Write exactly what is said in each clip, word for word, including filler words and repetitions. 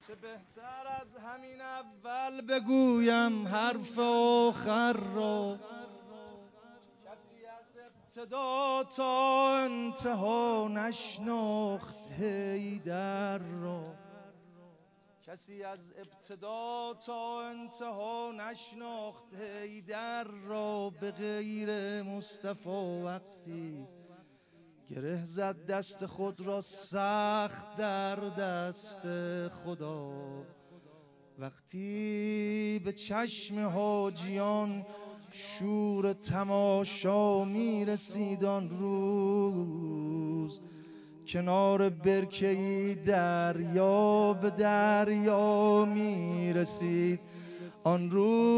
چه بهتر از همین اول بگویم حرف آخر را، کسی از ابتدا تا انتها نشناخت حیدر را، کسی از ابتدا تا انتها نشناخت حیدر را، به غیر مصطفی وقتی گره زد دست خود را سخت در دست خدا، وقتی به چشم حاجیان شور تماشا می رسید آن روز، کنار برکه‌ای دریا به دریا می رسید آن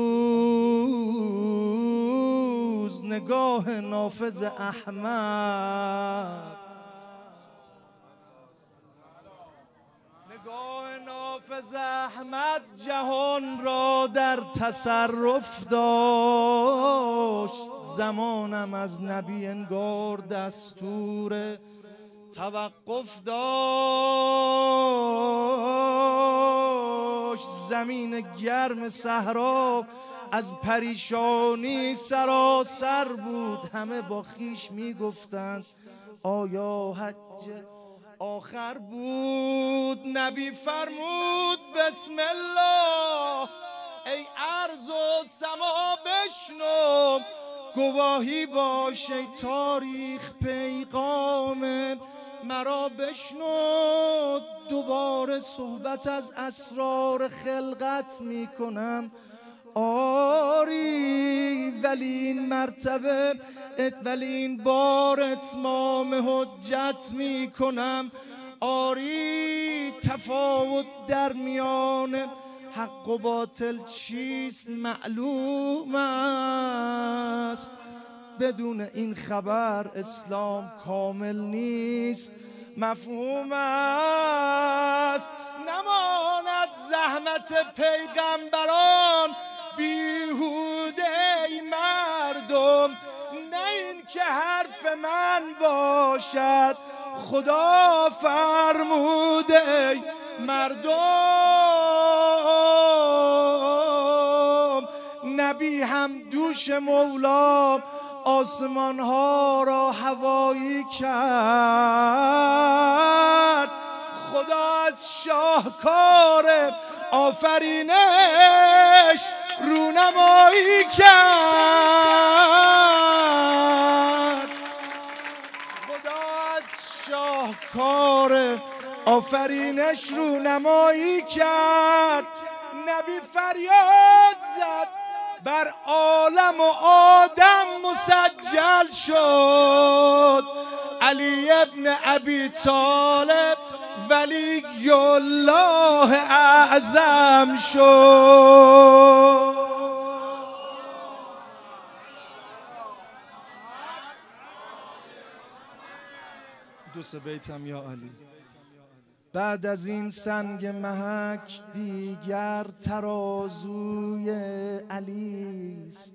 روز، نگاه نافذ احمد نگاه نافذ احمد جهان را در تصرف داشت، زمانم از نبی انگار دستور توقف داشت، زمین گرم صحرا از پریشانی سراسر بود، همه با خیش میگفتند آیا حج آخر بود؟ نبی فرمود بسم الله، ای ارض و سما بشنو، گواهی باش ای تاریخ پیغام مرا بشنو، دوباره صحبت از اسرار خلقت می کنم آری، ولی این مرتبه ولی این بار اتمام حجت می کنم آری، تفاوت در میان حق و باطل چیست معلوم است، بدون این خبر اسلام کامل نیست مفهوم است، نماند زحمت پیغمبران بیهوده ای مردم، نه این که حرف من باشد خدا فرموده ای مردم، نبی هم دوش مولا آسمان ها را هوایی کرد، خدا از شاهکار آفرینش رونمایی کرد، خدا از شاهکار آفرینش رونمایی کرد، نبی فریاد زد بر عالم و آدم مسجل شد، علی ابن ابی طالب ولی الله اعظم شد. دو سه بیتم یا علی. بعد از این سنگ محک دیگر ترازوی علی است،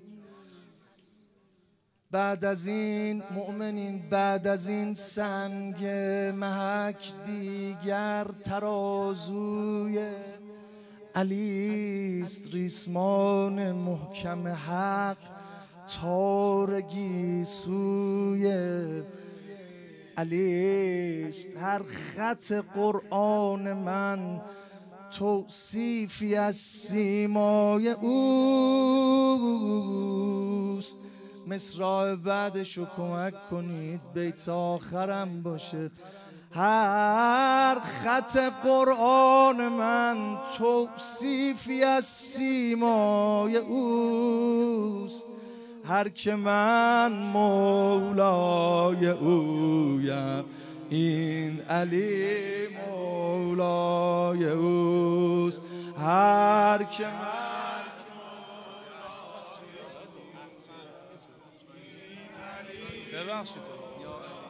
بعد از این مؤمنین بعد از این سنگ محک دیگر ترازوی علی است، ریسمان محکم حق تارگی سوی علی است، هر خط قرآن من توصیفی از سیمای اوست، مصرع بعدشو کمک کنید بیت آخرم باشه، هر خط قرآن من توصیفی از سیمای اوست، هر که من مولای اویم این علی مولای اوست، هر که من ببخشید